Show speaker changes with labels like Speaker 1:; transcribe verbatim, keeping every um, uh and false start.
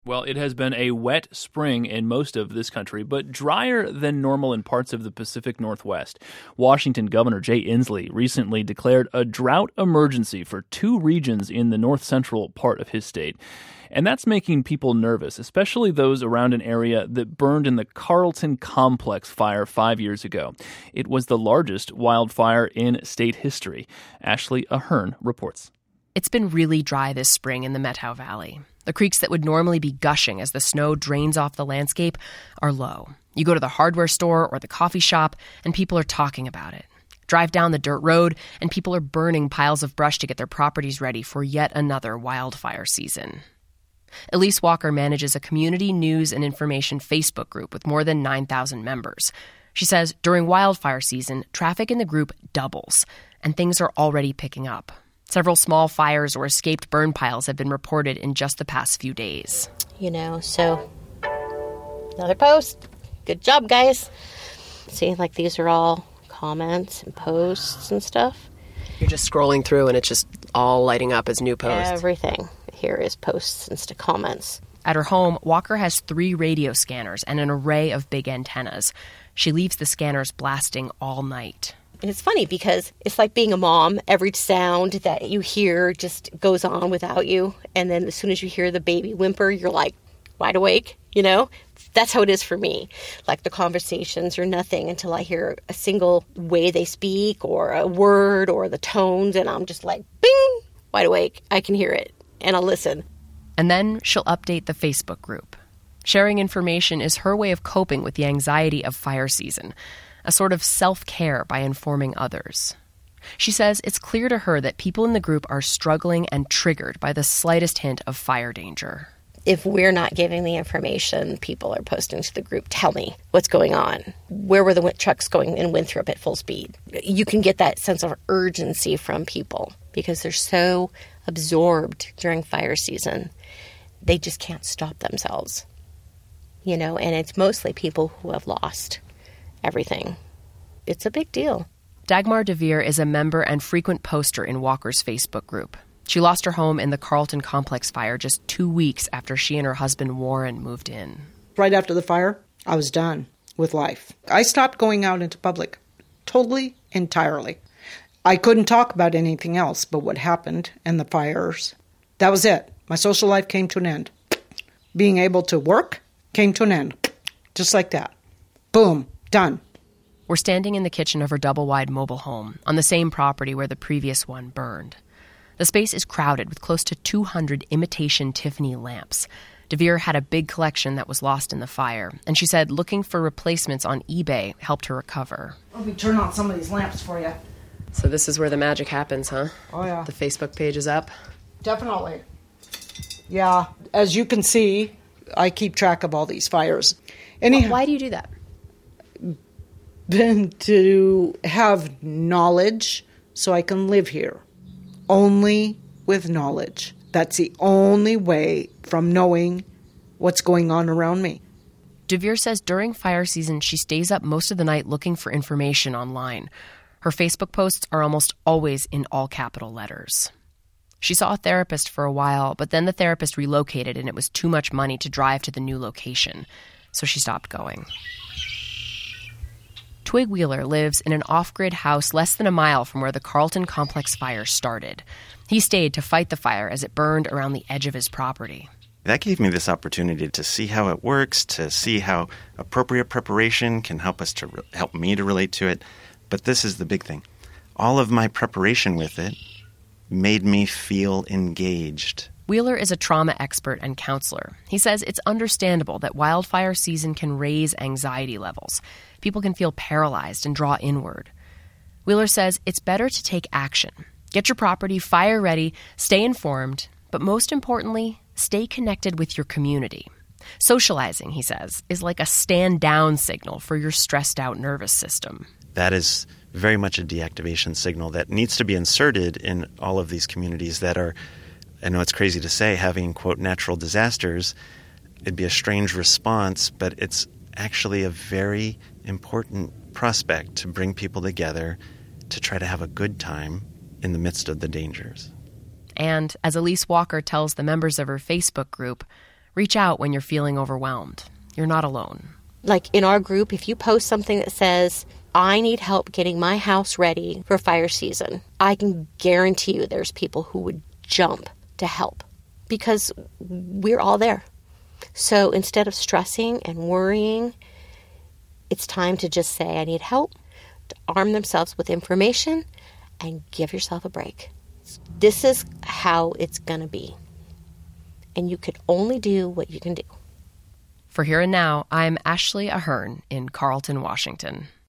Speaker 1: Well, it has been a wet spring in most of this country, but drier than normal in parts of the Pacific Northwest. Washington Governor Jay Inslee recently declared a drought emergency for two regions in the north-central part of his state. And that's making people nervous, especially those around an area that burned in the Carlton Complex fire five years ago. It was the largest wildfire in state history. Ashley Ahern reports.
Speaker 2: It's been really dry this spring in the Methow Valley. The creeks that would normally be gushing as the snow drains off the landscape are low. You go to the hardware store or the coffee shop, and people are talking about it. Drive down the dirt road, and people are burning piles of brush to get their properties ready for yet another wildfire season. Elise Walker manages a community news and information Facebook group with more than nine thousand members. She says during wildfire season, traffic in the group doubles, and things are already picking up. Several small fires or escaped burn piles have been reported in just the past few days.
Speaker 3: You know, so another post. Good job, guys. See, like these are all comments and posts and stuff.
Speaker 2: You're just scrolling through and it's just all lighting up as new posts.
Speaker 3: Everything here is posts and st- comments.
Speaker 2: At her home, Walker has three radio scanners and an array of big antennas. She leaves the scanners blasting all night.
Speaker 3: And it's funny because it's like being a mom. Every sound that you hear just goes on without you. And then as soon as you hear the baby whimper, you're like wide awake, you know? That's how it is for me. Like the conversations are nothing until I hear a single way they speak or a word or the tones. And I'm just like, bing, wide awake. I can hear it and I'll listen.
Speaker 2: And then she'll update the Facebook group. Sharing information is her way of coping with the anxiety of fire season. A sort of self-care by informing others. She says it's clear to her that people in the group are struggling and triggered by the slightest hint of fire danger.
Speaker 3: If we're not giving the information, people are posting to the group, tell me what's going on. Where were the trucks going in Winthrop at full speed? You can get that sense of urgency from people because they're so absorbed during fire season. They just can't stop themselves. You know, and it's mostly people who have lost everything. It's a big deal.
Speaker 2: Dagmar DeVere is a member and frequent poster in Walker's Facebook group. She lost her home in the Carlton Complex fire just two weeks after she and her husband Warren moved in.
Speaker 4: Right after the fire, I was done with life. I stopped going out into public. Totally, entirely. I couldn't talk about anything else but what happened and the fires. That was it. My social life came to an end. Being able to work came to an end. Just like that. Boom. Done.
Speaker 2: We're standing in the kitchen of her double-wide mobile home on the same property where the previous one burned. The space is crowded with close to two hundred imitation Tiffany lamps. DeVere had a big collection that was lost in the fire, and she said looking for replacements on eBay helped her recover.
Speaker 4: Let me turn on some of these lamps for you.
Speaker 2: So this is where the magic happens, huh?
Speaker 4: Oh, yeah.
Speaker 2: The Facebook page is up?
Speaker 4: Definitely. Yeah. As you can see, I keep track of all these fires. Anyhow,
Speaker 2: Why do you do that?
Speaker 4: Been to have knowledge so I can live here. Only with knowledge. That's the only way from knowing what's going on around me.
Speaker 2: DeVere says during fire season, she stays up most of the night looking for information online. Her Facebook posts are almost always in all capital letters. She saw a therapist for a while, but then the therapist relocated and it was too much money to drive to the new location. So she stopped going. Twig Wheeler lives in an off-grid house less than a mile from where the Carlton Complex fire started. He stayed to fight the fire as it burned around the edge of his property.
Speaker 5: That gave me this opportunity to see how it works, to see how appropriate preparation can help us to re- help me to relate to it. But this is the big thing. All of my preparation with it made me feel engaged.
Speaker 2: Wheeler is a trauma expert and counselor. He says it's understandable that wildfire season can raise anxiety levels. People can feel paralyzed and draw inward. Wheeler says it's better to take action. Get your property fire ready, stay informed, but most importantly, stay connected with your community. Socializing, he says, is like a stand-down signal for your stressed-out nervous system.
Speaker 5: That is very much a deactivation signal that needs to be inserted in all of these communities that are, I know it's crazy to say, having, quote, natural disasters. It'd be a strange response, but it's actually a very important prospect to bring people together to try to have a good time in the midst of the dangers.
Speaker 2: And as Elise Walker tells the members of her Facebook group, Reach out when you're feeling overwhelmed. You're not alone.
Speaker 3: Like in our group, if you post something that says, I need help getting my house ready for fire season, I can guarantee you there's people who would jump to help because we're all there. So instead of stressing and worrying, it's time to just say, I need help, to arm themselves with information and give yourself a break. This is how it's going to be. And you can only do what you can do.
Speaker 2: For Here and Now, I'm Ashley Ahern in Carlton, Washington.